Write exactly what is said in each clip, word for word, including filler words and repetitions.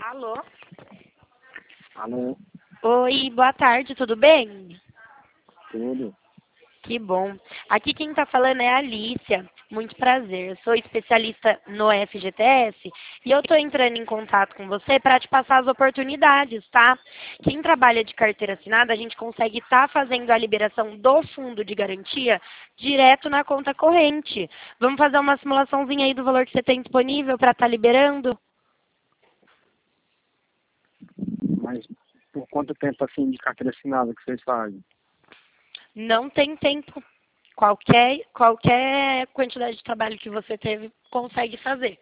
Alô? Alô, Oi, boa tarde, tudo bem? tudo. Que bom. Aqui quem está falando é a Alicia. Muito prazer. Eu sou especialista no F G T S e eu estou entrando em contato com você para te passar as oportunidades, tá? Quem trabalha de carteira assinada, a gente consegue estar fazendo a liberação do fundo de garantia direto na conta corrente. Vamos fazer uma simulaçãozinha aí do valor que você tem disponível para estar liberando? Mas por quanto tempo assim de carteira assinada que vocês fazem? Não tem tempo. Qualquer, qualquer quantidade de trabalho que você teve, consegue fazer.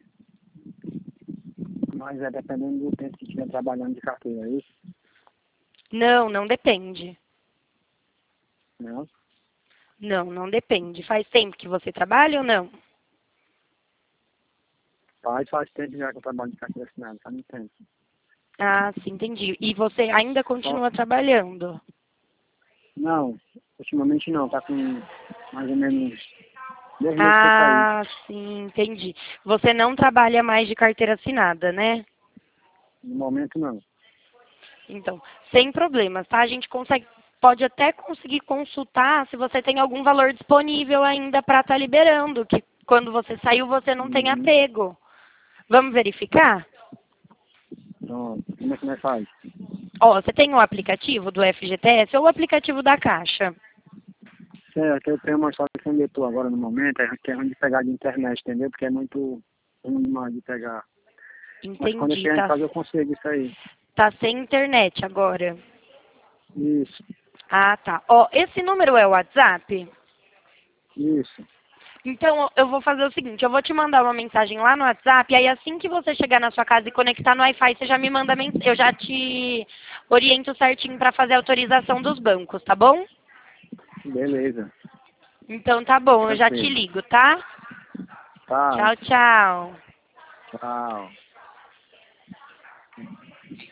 Mas é dependendo do tempo que estiver trabalhando de carteira, é isso? Não, não depende. Não? Não, não depende. Faz tempo que você trabalha ou não? Faz, faz tempo já que eu trabalho de carteira assinada, faz muito tempo. Ah, sim, entendi. E você ainda Só- continua trabalhando? Não, ultimamente não, tá com mais ou menos dois meses que eu saí. Ah, sim, entendi. Você não trabalha mais de carteira assinada, né? No momento não. Então, sem problemas, tá? A gente consegue, pode até conseguir consultar se você tem algum valor disponível ainda para estar liberando, que quando você saiu você não tem Uhum. apego. Vamos verificar? Pronto, como é que nós faz? Ó, você tem o aplicativo do F G T S ou o aplicativo da Caixa? Certo, eu tenho uma sorte com leitor agora no momento, é que é ruim de pegar de internet, entendeu? Porque é muito ruim demais de pegar. Mas quando eu Entendi, chegar em tá, casa eu consigo isso aí. tá sem internet agora. Isso, Ah, tá. Ó, esse número é o WhatsApp? isso. Então, eu vou fazer o seguinte, eu vou te mandar uma mensagem lá no WhatsApp, e aí assim que você chegar na sua casa e conectar no Wi-Fi, você já me manda mensagem, eu já te oriento certinho para fazer a autorização dos bancos, tá bom? Beleza, Então tá bom, eu já te tranquilo. ligo, tá? Tá, Tchau, tchau. tchau.